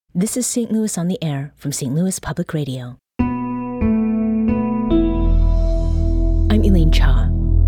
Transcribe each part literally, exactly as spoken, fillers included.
This is Saint Louis on the Air from Saint Louis Public Radio. I'm Elaine Cha.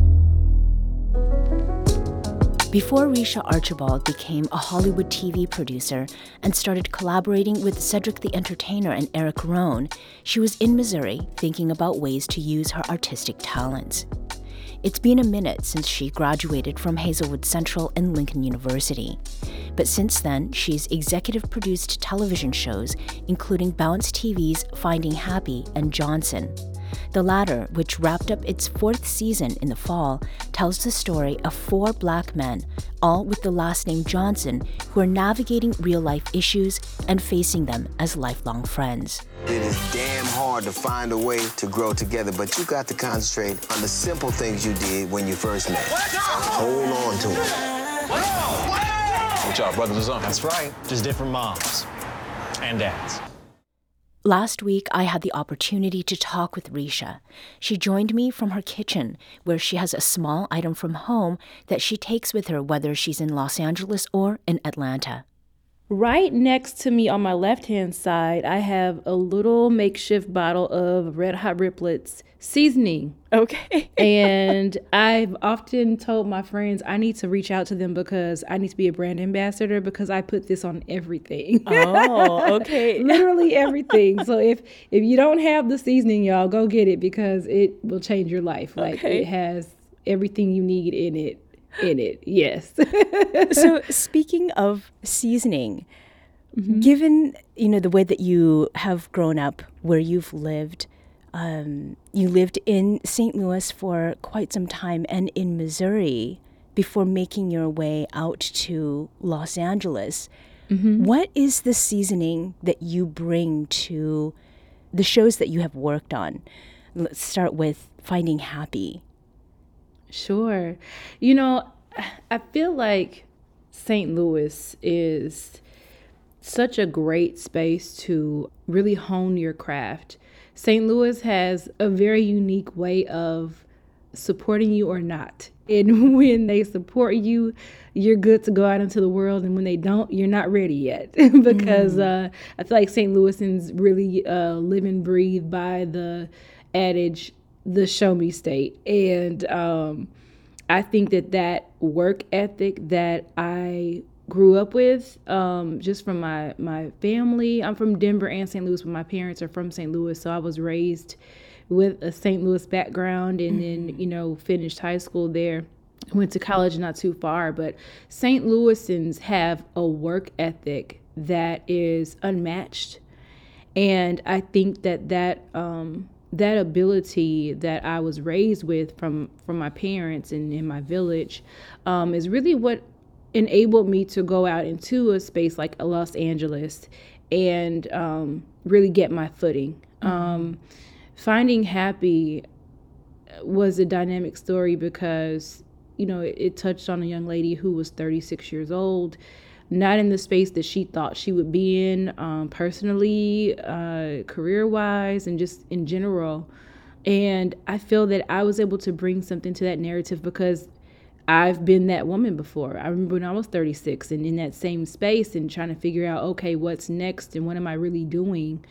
Before Risha Archibald became a Hollywood T V producer and started collaborating with Cedric the Entertainer and Eric Rohn, she was in Missouri thinking about ways to use her artistic talents. It's been a minute since she graduated from Hazelwood Central and Lincoln University. But since then, she's executive produced television shows, including Bounce T V's Finding Happy and Johnson. The latter, which wrapped up its fourth season in the fall, tells the story of four black men, all with the last name Johnson, who are navigating real-life issues and facing them as lifelong friends. It is damn hard to find a way to grow together, but you got to concentrate on the simple things you did when you first met. Hold on to them. What y'all, brothers or something? That's right, just different moms and dads. Last week, I had the opportunity to talk with Risha. She joined me from her kitchen, where she has a small item from home that she takes with her whether she's in Los Angeles or in Atlanta. Right next to me on my left-hand side, I have a little makeshift bottle of Red Hot Riplets seasoning. Okay. And I've often told my friends I need to reach out to them because I need to be a brand ambassador because I put this on everything. Oh, okay. Literally everything. So if if you don't have the seasoning, y'all, go get it because it will change your life. Like Okay. It has everything you need in it. In it, yes. So speaking of seasoning, mm-hmm. given, you know, the way that you have grown up, where you've lived, um, you lived in Saint Louis for quite some time and in Missouri before making your way out to Los Angeles. Mm-hmm. What is the seasoning that you bring to the shows that you have worked on? Let's start with Finding Happy. Sure. You know, I feel like Saint Louis is such a great space to really hone your craft. Saint Louis has a very unique way of supporting you or not. And when they support you, you're good to go out into the world. And when they don't, you're not ready yet. because mm. uh, I feel like Saint Louisans really uh, live and breathe by the adage, the show me state. And um, I think that that work ethic that I grew up with, um, just from my, my family, I'm from Denver and Saint Louis, but my parents are from Saint Louis. So I was raised with a Saint Louis background and mm-hmm. then, you know, finished high school there. Went to college not too far, but Saint Louisans have a work ethic that is unmatched. And I think that that, um, that ability that I was raised with from, from my parents and in my village um, is really what enabled me to go out into a space like Los Angeles and um, really get my footing. Mm-hmm. Um, Finding Happy was a dynamic story because, you know, it, it touched on a young lady who was thirty-six years old, not in the space that she thought she would be in um, personally, uh, career-wise, and just in general. And I feel that I was able to bring something to that narrative because I've been that woman before. I remember when I was thirty-six and in that same space and trying to figure out, okay, what's next and what am I really doing?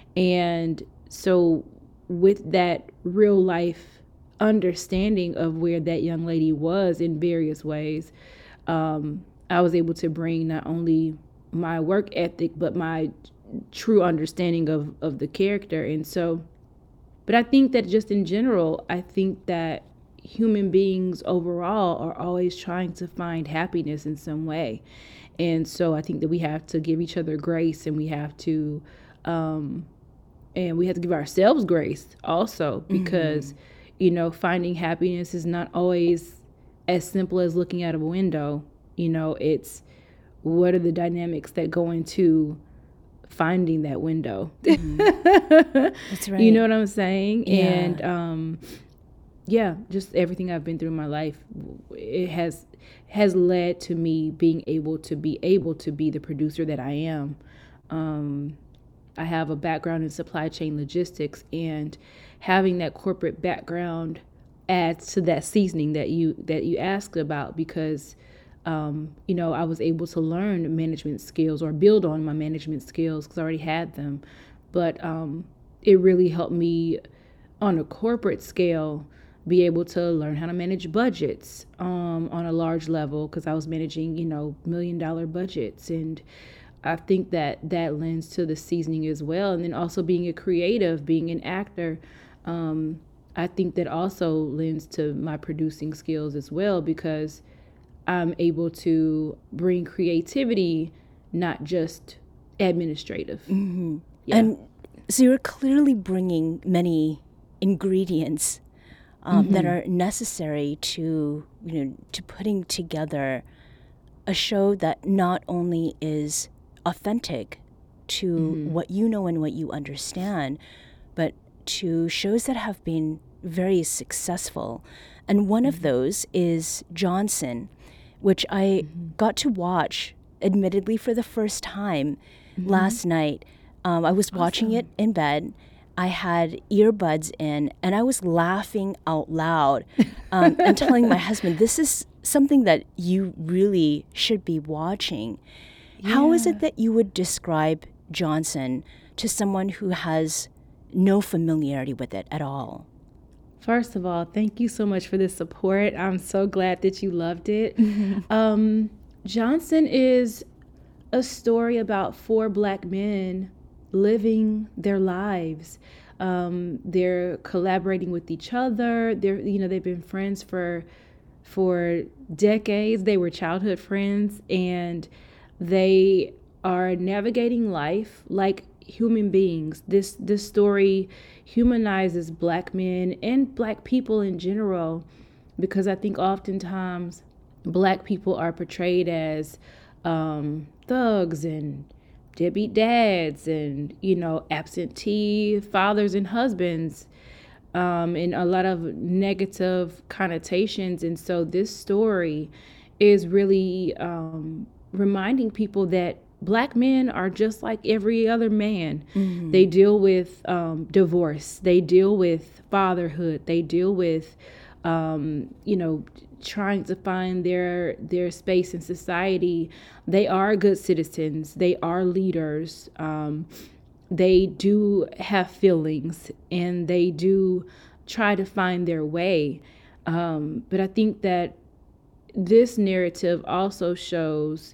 And so with that real life understanding of where that young lady was in various ways, um, I was able to bring not only my work ethic, but my true understanding of, of the character. And so, but I think that just in general, I think that human beings overall are always trying to find happiness in some way. And so I think that we have to give each other grace and we have to, um, and we have to give ourselves grace also because, mm-hmm. you know, finding happiness is not always as simple as looking out of a window. You know, it's what are the dynamics that go into finding that window? Mm-hmm. That's right. You know what I'm saying? Yeah. And, um, yeah, just everything I've been through in my life, it has has led to me being able to be able to be the producer that I am. Um, I have a background in supply chain logistics, and having that corporate background adds to that seasoning that you that you asked about because um, you know, I was able to learn management skills or build on my management skills because I already had them. But um, it really helped me on a corporate scale be able to learn how to manage budgets um, on a large level because I was managing, you know, million dollar budgets. And I think that that lends to the seasoning as well. And then also being a creative, being an actor, um, I think that also lends to my producing skills as well because I'm able to bring creativity, not just administrative. Mm-hmm. Yeah. And so you're clearly bringing many ingredients um, mm-hmm. that are necessary to, you know, to putting together a show that not only is authentic to mm-hmm. what you know and what you understand, but to shows that have been very successful. And one mm-hmm. of those is Johnson, which I mm-hmm. got to watch, admittedly, for the first time mm-hmm. last night. Um, I was watching awesome. it in bed. I had earbuds in, and I was laughing out loud um, and telling my husband, this is something that you really should be watching. Yeah. How is it that you would describe Johnson to someone who has no familiarity with it at all? First of all, thank you so much for the support. I'm so glad that you loved it. Mm-hmm. Um, Johnson is a story about four Black men living their lives. Um, they're collaborating with each other. They're, you know, they've been friends for for decades. They were childhood friends, and they are navigating life like human beings. This this story humanizes Black men and Black people in general, because I think oftentimes Black people are portrayed as um, thugs and deadbeat dads and, you know, absentee fathers and husbands, um, and a lot of negative connotations. And so this story is really um, reminding people that Black men are just like every other man. Mm-hmm. They deal with um, divorce. They deal with fatherhood. They deal with, um, you know, trying to find their their space in society. They are good citizens. They are leaders. Um, they do have feelings, and they do try to find their way. Um, but I think that this narrative also shows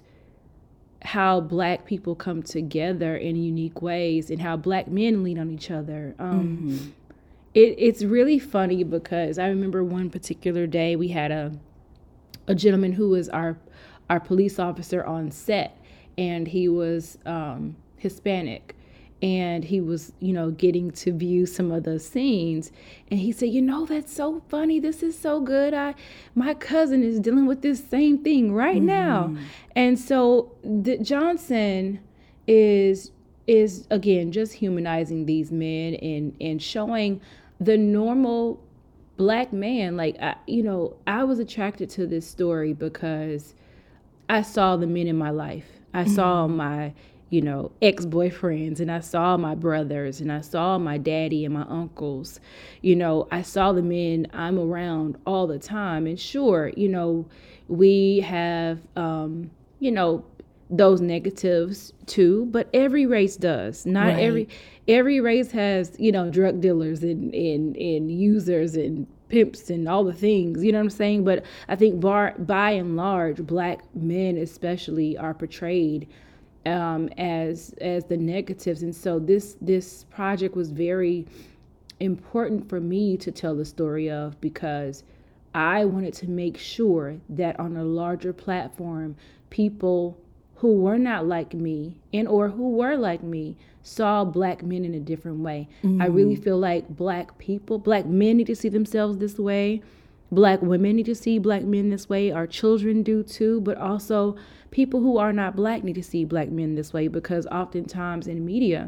how Black people come together in unique ways and how Black men lean on each other. Um, mm-hmm. it, it's really funny because I remember one particular day we had a a gentleman who was our our police officer on set, and he was um, Hispanic, and he was, you know, getting to view some of the scenes, and he said, you know, that's so funny. This is so good. I, my cousin is dealing with this same thing right mm-hmm. now. And so the Johnson is, is again, just humanizing these men and, and showing the normal Black man. Like, I, you know, I was attracted to this story because I saw the men in my life. I mm-hmm. saw my, you know, ex-boyfriends, and I saw my brothers, and I saw my daddy and my uncles. You know, I saw the men I'm around all the time. And sure, you know, we have, um, you know, those negatives too, but every race does. Not right. every every race has, you know, drug dealers and, and, and users and pimps and all the things, you know what I'm saying? But I think bar, by and large, Black men especially are portrayed Um, as as the negatives. And so this this project was very important for me to tell the story of, because I wanted to make sure that on a larger platform, people who were not like me and or who were like me saw Black men in a different way. Mm-hmm. I really feel like Black people, Black men need to see themselves this way. Black women need to see Black men this way. Our children do too, but also people who are not Black need to see Black men this way, because oftentimes in media,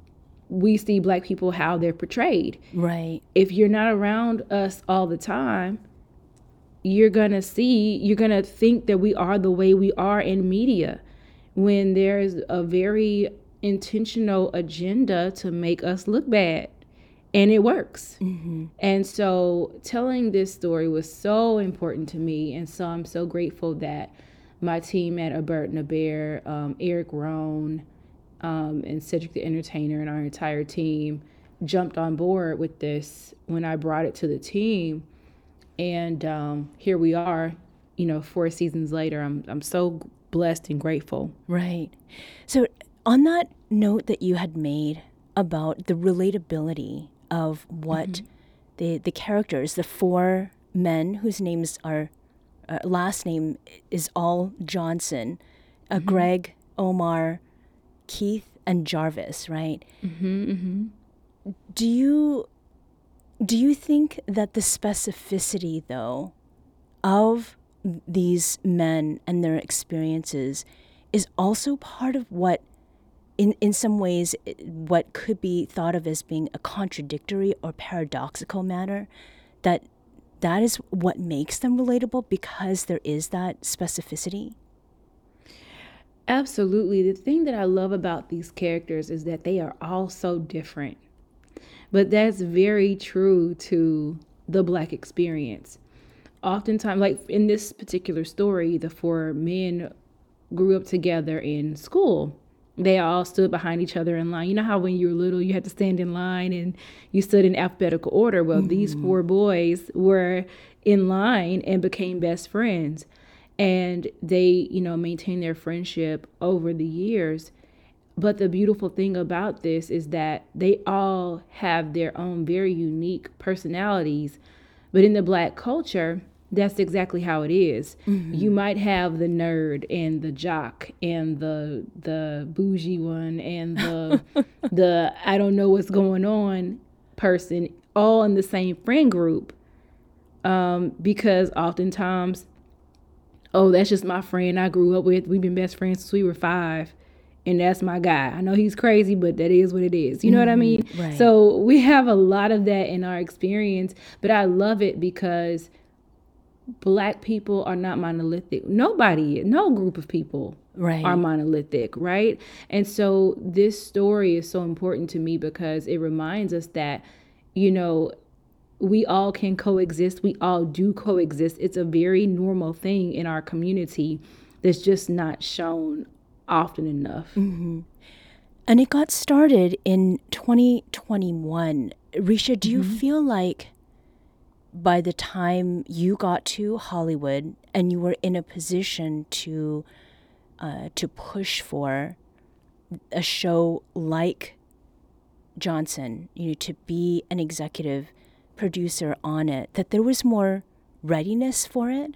we see Black people how they're portrayed. Right. If you're not around us all the time, you're going to see, you're going to think that we are the way we are in media, when there's a very intentional agenda to make us look bad. And it works. Mm-hmm. And so telling this story was so important to me. And so I'm so grateful that my team at A Bird and a Bear, um, Eric Rohn, um, and Cedric the Entertainer, and our entire team jumped on board with this when I brought it to the team. And um, here we are, you know, four seasons later. I'm I'm so blessed and grateful. Right. So on that note that you had made about the relatability of what mm-hmm. the the characters, the four men whose names are, uh, last name is all Johnson, uh, mm-hmm. Greg, Omar, Keith, and Jarvis, right? Mm-hmm, mm-hmm. Do you do you think that the specificity, though, of these men and their experiences is also part of what, in, in some ways, what could be thought of as being a contradictory or paradoxical manner, that that is what makes them relatable because there is that specificity? Absolutely. The thing that I love about these characters is that they are all so different. But that's very true to the Black experience. Oftentimes, like in this particular story, the four men grew up together in school. They all stood behind each other in line. You know how when you were little, you had to stand in line and you stood in alphabetical order? Well, mm-hmm. these four boys were in line and became best friends. And they, you know, maintained their friendship over the years. But the beautiful thing about this is that they all have their own very unique personalities. But in the Black culture, that's exactly how it is. Mm-hmm. You might have the nerd and the jock and the the bougie one and the the I don't know what's going on person all in the same friend group. Um, because oftentimes, oh, that's just my friend I grew up with. We've been best friends since we were five. And that's my guy. I know he's crazy, but that is what it is. You know mm-hmm. what I mean? Right. So we have a lot of that in our experience, but I love it because Black people are not monolithic. Nobody, no group of people right. are monolithic, right? And so this story is so important to me because it reminds us that, you know, we all can coexist. We all do coexist. It's a very normal thing in our community that's just not shown often enough. Mm-hmm. And it got started in twenty twenty-one. Risha, do mm-hmm. you feel like by the time you got to Hollywood and you were in a position to uh, to push for a show like Johnson, you know, to be an executive producer on it, that there was more readiness for it?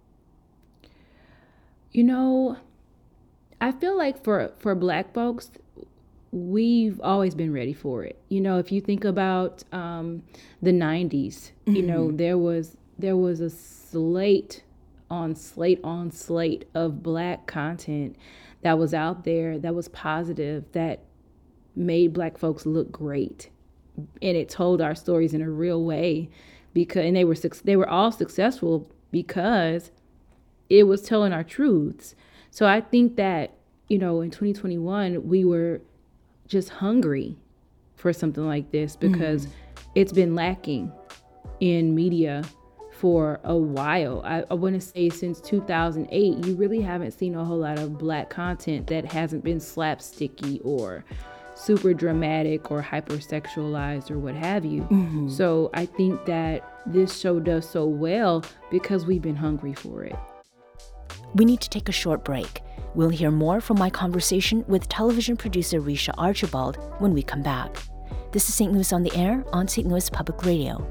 You know, I feel like for, for Black folks, we've always been ready for it. You know, if you think about um, the nineties, mm-hmm. you know, there was there was a slate on slate on slate of Black content that was out there that was positive, that made Black folks look great, and it told our stories in a real way. Because and they were they were all successful because it was telling our truths. So I think that, you know, in twenty twenty-one, we were just hungry for something like this because mm. it's been lacking in media for a while. I, I want to say since two thousand eight, you really haven't seen a whole lot of Black content that hasn't been slapsticky or super dramatic or hypersexualized or what have you. Mm-hmm. So I think that this show does so well because we've been hungry for it. We need to take a short break. We'll hear more from my conversation with television producer Risha Archibald when we come back. This is Saint Louis on the Air on Saint Louis Public Radio.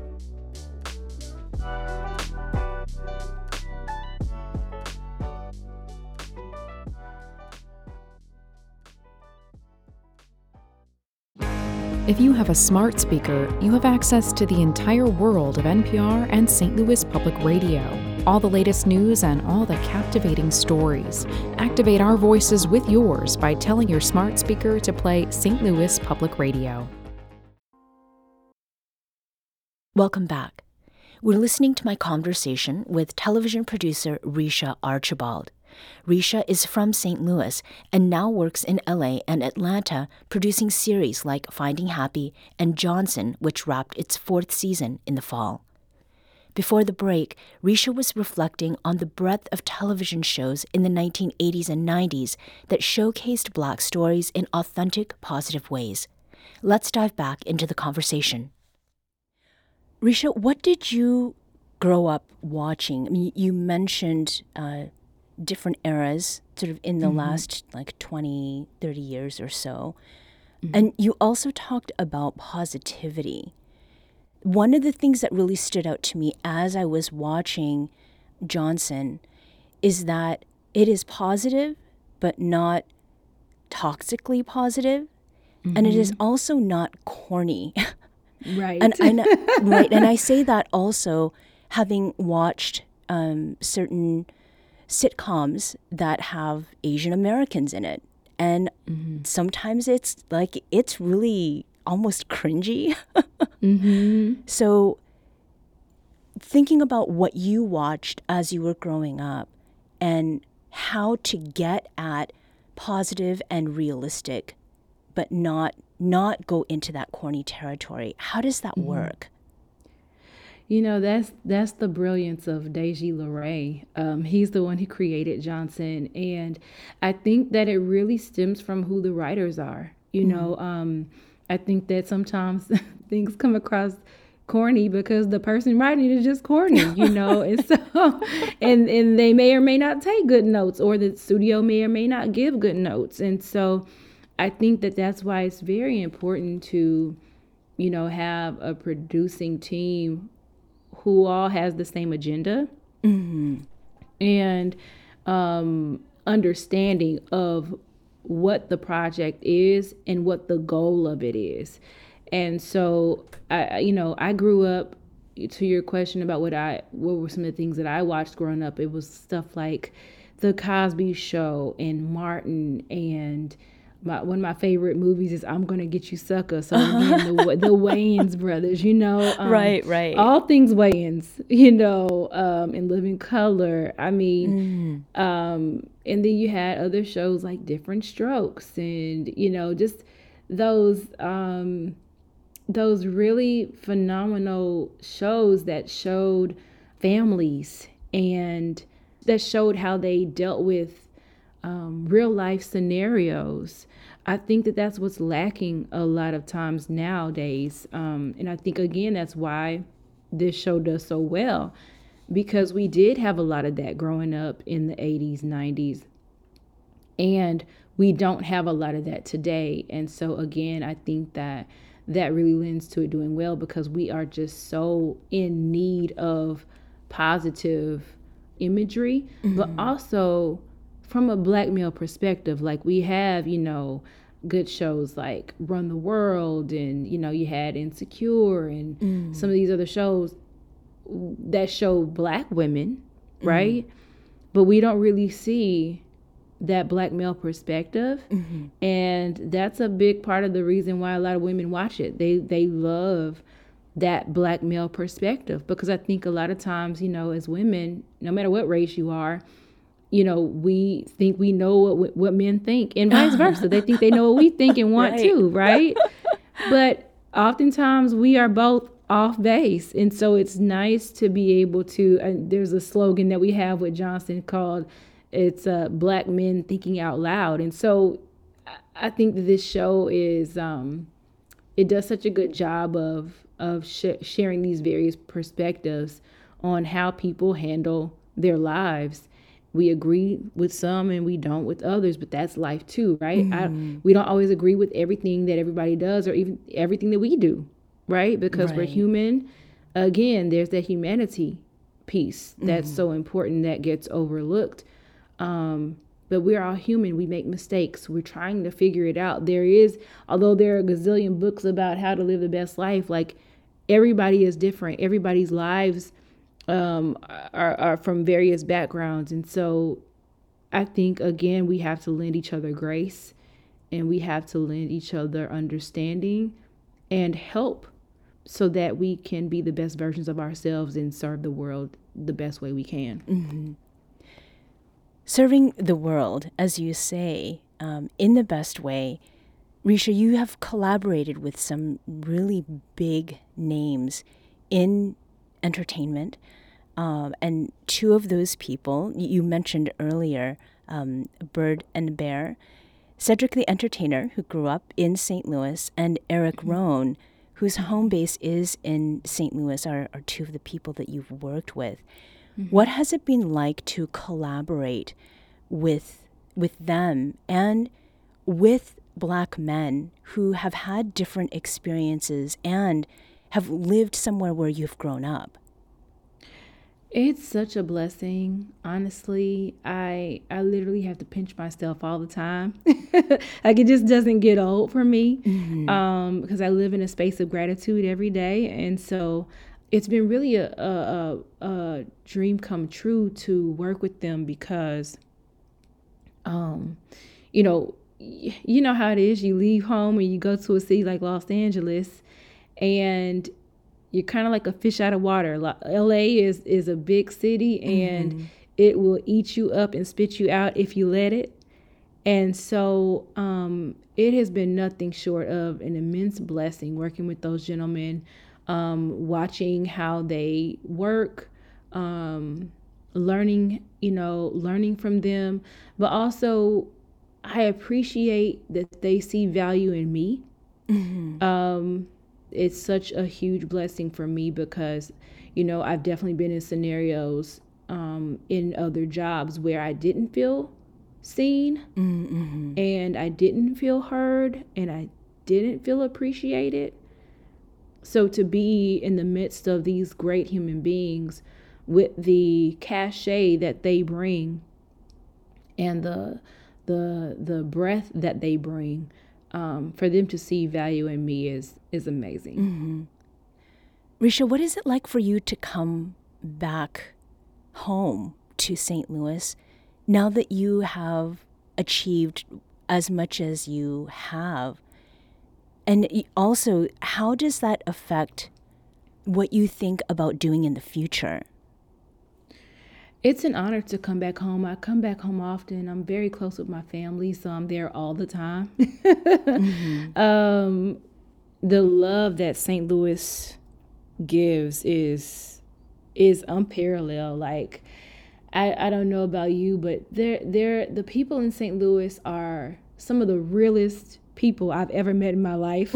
If you have a smart speaker, you have access to the entire world of N P R and Saint Louis Public Radio. All the latest news and all the captivating stories. Activate our voices with yours by telling your smart speaker to play Saint Louis Public Radio. Welcome back. We're listening to my conversation with television producer Risha Archibald. Risha is from Saint Louis and now works in L A and Atlanta producing series like Finding Happy and Johnson, which wrapped its fourth season in the fall. Before the break, Risha was reflecting on the breadth of television shows in the nineteen eighties and nineties that showcased Black stories in authentic, positive ways. Let's dive back into the conversation. Risha, what did you grow up watching? I mean, you mentioned uh, different eras sort of in the mm-hmm. last like twenty, thirty years or so. Mm-hmm. And you also talked about positivity. One of the things that really stood out to me as I was watching Johnson is that it is positive, but not toxically positive. Mm-hmm. And it is also not corny. Right. and, and, right. And I say that also having watched um, certain sitcoms that have Asian Americans in it. And mm-hmm. sometimes it's like, it's really almost cringy. mm-hmm. So thinking about what you watched as you were growing up and how to get at positive and realistic, but not not go into that corny territory. How does that mm-hmm. work? You know, that's that's the brilliance of Deji Luray. Um, he's the one who created Johnson. And I think that it really stems from who the writers are. You mm-hmm. know, um, I think that sometimes things come across corny because the person writing it is just corny, you know, and so, and, and they may or may not take good notes, or the studio may or may not give good notes. And so I think that that's why it's very important to, you know, have a producing team who all has the same agenda mm-hmm. and um, understanding of what the project is and what the goal of it is. And so, I, you know, I grew up, to your question about what I, what were some of the things that I watched growing up, it was stuff like The Cosby Show and Martin, and my, one of my favorite movies is I'm Gonna Get You Sucker. So again, the, the Wayans brothers, you know. Um, right, right. All things Wayans, you know, um, In Living Color. I mean, mm. um, and then you had other shows like Different Strokes and, you know, just those um, those really phenomenal shows that showed families and that showed how they dealt with um, real life scenarios. I think that that's what's lacking a lot of times nowadays. Um, and I think, again, that's why this show does so well, because we did have a lot of that growing up in the eighties, nineties. And we don't have a lot of that today. And so, again, I think that that really lends to it doing well, because we are just so in need of positive imagery, mm-hmm. but also from a Black male perspective. Like, we have, you know, good shows like Run the World, and, you know, you had Insecure and mm. some of these other shows that show Black women, right? Mm. But we don't really see that Black male perspective. Mm-hmm. And that's a big part of the reason why a lot of women watch it. They they love that Black male perspective, because I think a lot of times, you know, as women, no matter what race you are, you know, we think we know what what men think, and vice versa. They think they know what we think and want right. to, right? But oftentimes we are both off base. And so it's nice to be able to, uh, there's a slogan that we have with Johnson called, it's uh, Black men thinking out loud. And so I think that this show is, um, it does such a good job of, of sh- sharing these various perspectives on how people handle their lives. We agree with some and we don't with others, but that's life too, right? Mm-hmm. I, we don't always agree with everything that everybody does, or even everything that we do, right? Because right. we're human. Again, there's that humanity piece that's mm-hmm. so important that gets overlooked. Um, but we're all human. We make mistakes. We're trying to figure it out. There is, although there are a gazillion books about how to live the best life, like, everybody is different. Everybody's lives um, are, are from various backgrounds. And so I think, again, we have to lend each other grace, and we have to lend each other understanding and help, so that we can be the best versions of ourselves and serve the world the best way we can. Mm-hmm. Serving the world, as you say, um, in the best way. Risha, you have collaborated with some really big names in Entertainment. Um, and two of those people, you mentioned earlier, um, Bird and Bear, Cedric the Entertainer, who grew up in Saint Louis, and Eric Rohn, whose home base is in Saint Louis, are, are two of the people that you've worked with. Mm-hmm. What has it been like to collaborate with with them and with Black men who have had different experiences and have lived somewhere where you've grown up? It's such a blessing. Honestly, I I literally have to pinch myself all the time. Like, it just doesn't get old for me, mm-hmm. um, because I live in a space of gratitude every day. And so it's been really a, a, a, a dream come true to work with them because, um, you know, you know how it is. You leave home and you go to a city like Los Angeles, and you're kind of like a fish out of water. L A is, is a big city, and mm-hmm. it will eat you up and spit you out if you let it. And so um, it has been nothing short of an immense blessing working with those gentlemen, um, watching how they work, um, learning, you know, learning from them. But also, I appreciate that they see value in me. Mm-hmm. Um, it's such a huge blessing for me because, you know, I've definitely been in scenarios um, in other jobs where I didn't feel seen, mm-hmm. and I didn't feel heard, and I didn't feel appreciated. So to be in the midst of these great human beings with the cachet that they bring and the the the breath that they bring, um, for them to see value in me is is amazing. Mm-hmm. Risha, what is it like for you to come back home to Saint Louis now that you have achieved as much as you have? And also, how does that affect what you think about doing in the future? It's an honor to come back home. I come back home often. I'm very close with my family, so I'm there all the time. mm-hmm. um, the love that Saint Louis gives is is unparalleled. Like, I, I don't know about you, but they're, they're, the people in Saint Louis are some of the realest people I've ever met in my life.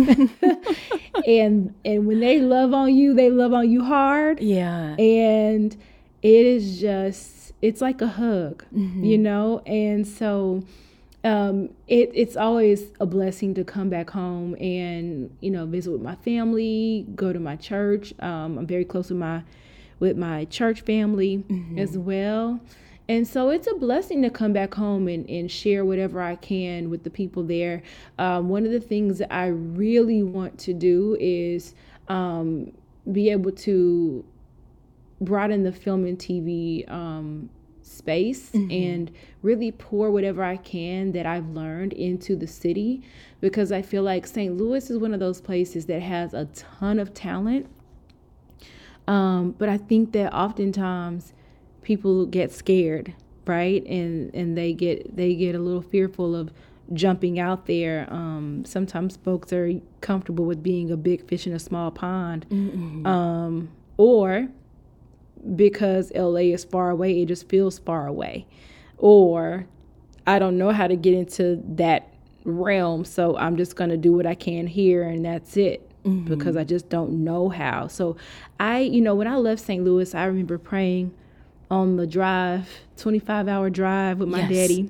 and and when they love on you, they love on you hard. Yeah. And it is just, it's like a hug, mm-hmm. you know? And so um, it it's always a blessing to come back home and, you know, visit with my family, go to my church. Um, I'm very close with my with my church family mm-hmm. as well. And so it's a blessing to come back home and, and share whatever I can with the people there. Um, one of the things that I really want to do is um, be able to broaden the film and T V um, space mm-hmm. and really pour whatever I can that I've learned into the city, because I feel like Saint Louis is one of those places that has a ton of talent. Um, but I think that oftentimes people get scared, right? And and they get they get a little fearful of jumping out there. Um, sometimes folks are comfortable with being a big fish in a small pond. Mm-hmm. Um, or because L A is far away, it just feels far away. Or I don't know how to get into that realm, so I'm just going to do what I can here and that's it. Mm-hmm. Because I just don't know how. So I, you know, when I left Saint Louis, I remember praying on the drive, twenty-five hour drive with my yes.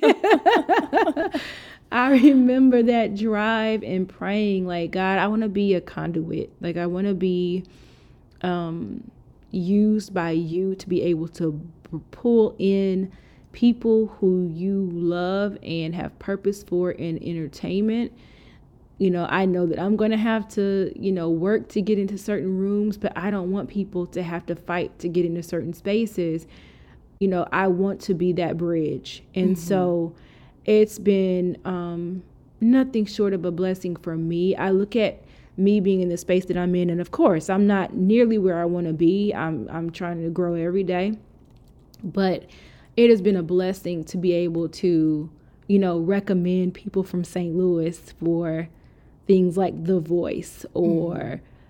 daddy. I remember that drive and praying like, God, I want to be a conduit. Like, I want to be um, used by you to be able to pull in people who you love and have purpose for in entertainment. You know, I know that I'm going to have to, you know, work to get into certain rooms, but I don't want people to have to fight to get into certain spaces. You know, I want to be that bridge. And mm-hmm. so it's been um, nothing short of a blessing for me. I look at me being in the space that I'm in, and of course, I'm not nearly where I want to be. I'm I'm trying to grow every day. But it has been a blessing to be able to, you know, recommend people from Saint Louis for things like The Voice or, mm.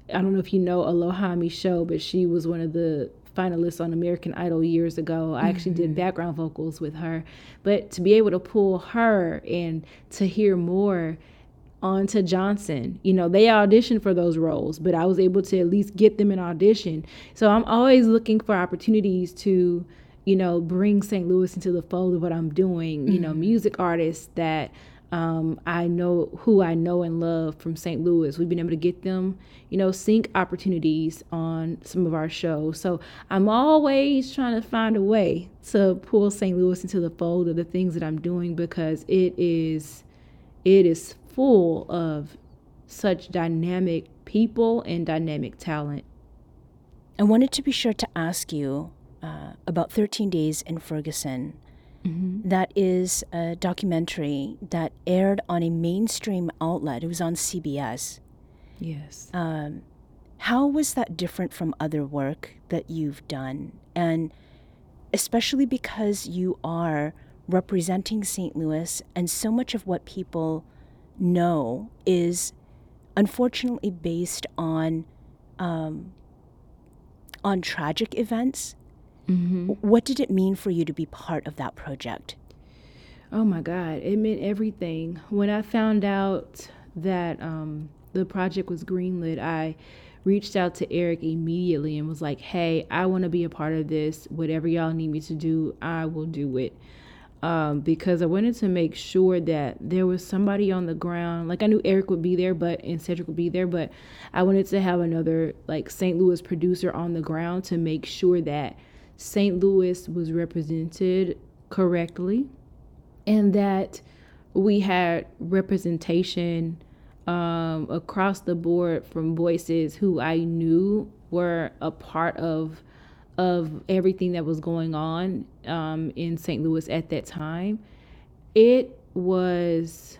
I don't know if you know Aloha Michelle, but she was one of the finalists on American Idol years ago. I actually did background vocals with her. But to be able to pull her and to hear more onto Johnson, you know, they auditioned for those roles, but I was able to at least get them an audition. So I'm always looking for opportunities to, you know, bring Saint Louis into the fold of what I'm doing. Mm-hmm. You know, music artists that um, I know, who I know and love from Saint Louis. We've been able to get them, you know, sync opportunities on some of our shows. So I'm always trying to find a way to pull Saint Louis into the fold of the things that I'm doing, because it is, it is full of such dynamic people and dynamic talent. I wanted to be sure to ask you uh, about thirteen Days in Ferguson. Mm-hmm. That is a documentary that aired on a mainstream outlet. It was on C B S. Yes. Um, how was that different from other work that you've done? And especially because you are representing Saint Louis, and so much of what people know is unfortunately based on um, on tragic events. Mm-hmm. What did it mean for you to be part of that project? Oh my God, it meant everything. When I found out that um, the project was greenlit, I reached out to Eric immediately and was like, hey, I want to be a part of this. Whatever y'all need me to do, I will do it. Um, because I wanted to make sure that there was somebody on the ground. Like, I knew Eric would be there, but and Cedric would be there, but I wanted to have another like Saint Louis producer on the ground to make sure that Saint Louis was represented correctly, and that we had representation um, across the board from voices who I knew were a part of of everything that was going on um, in Saint Louis at that time. It was,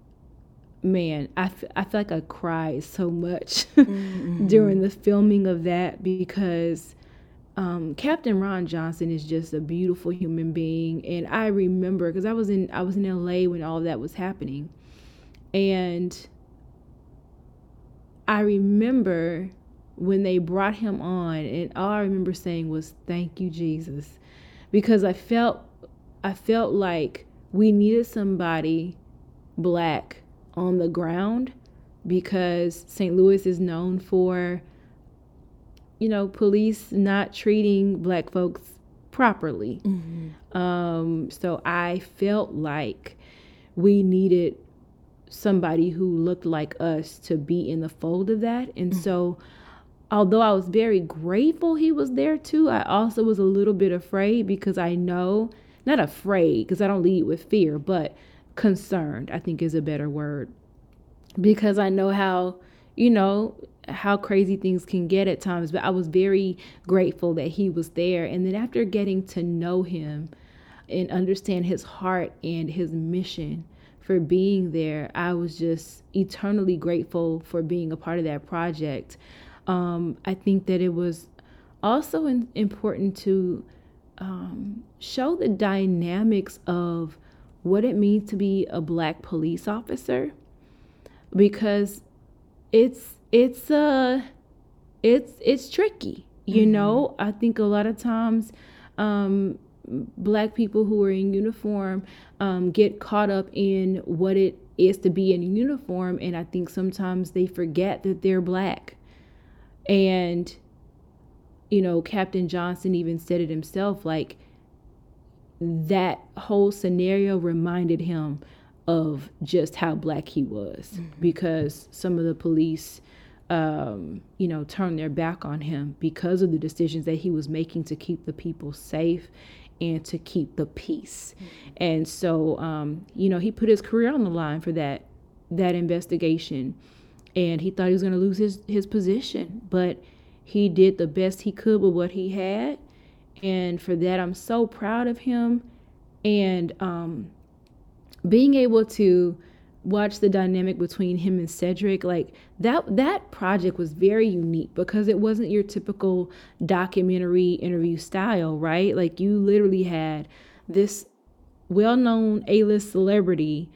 man, I, f- I feel like I cried so much mm-hmm. during the filming of that, because um, Captain Ron Johnson is just a beautiful human being. And I remember, because I was in I was in L A when all of that was happening, and I remember when they brought him on, and all I remember saying was, thank you, Jesus. Because I felt, I felt like we needed somebody Black on the ground, because Saint Louis is known for, you know, police not treating Black folks properly. Mm-hmm. Um, so I felt like we needed somebody who looked like us to be in the fold of that. And mm-hmm. so although I was very grateful he was there too, I also was a little bit afraid, because I know, not afraid, because I don't lead with fear, but concerned, I think is a better word. Because I know how, you know, how crazy things can get at times, but I was very grateful that he was there. And then after getting to know him and understand his heart and his mission for being there, I was just eternally grateful for being a part of that project. Um, I think that it was also in, important to um, show the dynamics of what it means to be a Black police officer, because it's it's uh it's it's tricky, you mm-hmm. know. I think a lot of times um, Black people who are in uniform um, get caught up in what it is to be in uniform, and I think sometimes they forget that they're Black. And, you know, Captain Johnson even said it himself, like, that whole scenario reminded him of just how Black he was, mm-hmm. because some of the police, um, you know, turned their back on him because of the decisions that he was making to keep the people safe and to keep the peace. Mm-hmm. And so, um, you know, he put his career on the line for that, that investigation. And he thought he was going to lose his, his position, but he did the best he could with what he had. And for that, I'm so proud of him. And um, being able to watch the dynamic between him and Cedric, like that, that project was very unique, because it wasn't your typical documentary interview style, right? Like, you literally had this well-known A-list celebrity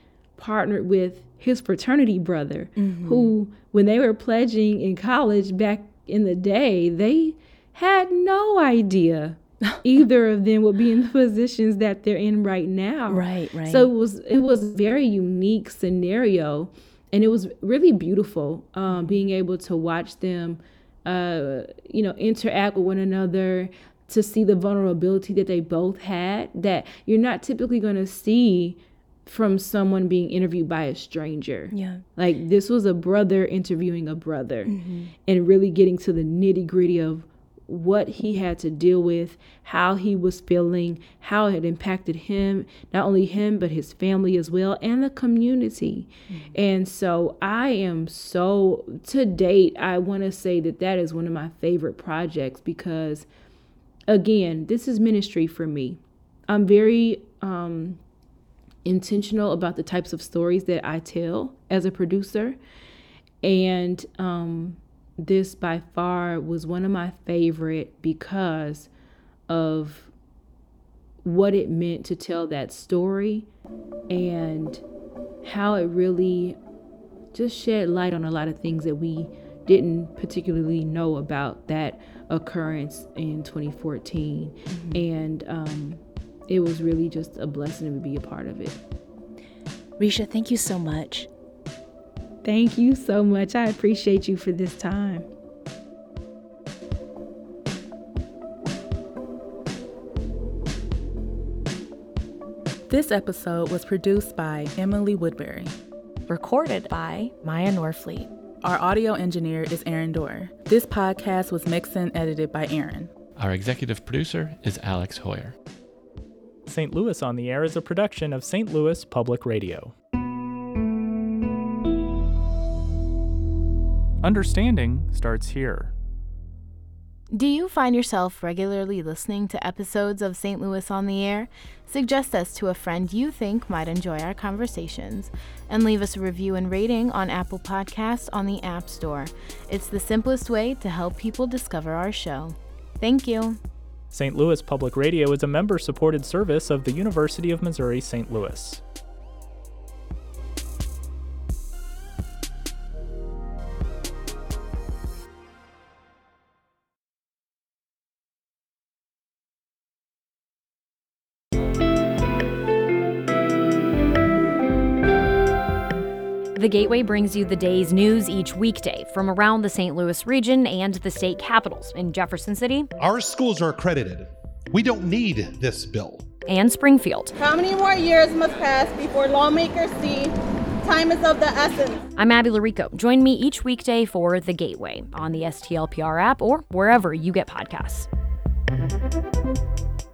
partnered with his fraternity brother, Mm-hmm. who, when they were pledging in college back in the day, they had no idea either of them would be in the positions that they're in right now. Right, right. So it was it was a very unique scenario, and it was really beautiful um, being able to watch them, uh, you know, interact with one another, to see the vulnerability that they both had that you're not typically going to see from someone being interviewed by a stranger. Yeah. Like, this was a brother interviewing a brother, Mm-hmm. and really getting to the nitty gritty of what he had to deal with, how he was feeling, how it had impacted him, not only him, but his family as well, and the community. Mm-hmm. And so I am so, to date, I want to say that that is one of my favorite projects, because again, this is ministry for me. I'm very um, intentional about the types of stories that I tell as a producer. And um, this by far was one of my favorite because of what it meant to tell that story, and how it really just shed light on a lot of things that we didn't particularly know about that occurrence in twenty fourteen. Mm-hmm. And um, it was really just a blessing to be a part of it. Risha, thank you so much. Thank you so much. I appreciate you for this time. This episode was produced by Emily Woodbury. Recorded by Maya Norfleet. Our audio engineer is Aaron Dorr. This podcast was mixed and edited by Aaron. Our executive producer is Alex Hoyer. Saint Louis on the Air is a production of Saint Louis Public Radio. Understanding starts here. Do you find yourself regularly listening to episodes of Saint Louis on the Air? Suggest us to a friend you think might enjoy our conversations, and leave us a review and rating on Apple Podcasts on the App Store. It's the simplest way to help people discover our show. Thank you. Saint Louis Public Radio is a member-supported service of the University of Missouri Saint Louis. The Gateway brings you the day's news each weekday from around the Saint Louis region and the state capitals in Jefferson City. Our schools are accredited. We don't need this bill. And Springfield. How many more years must pass before lawmakers see time is of the essence? I'm Abby Larico. Join me each weekday for The Gateway on the S T L P R app or wherever you get podcasts.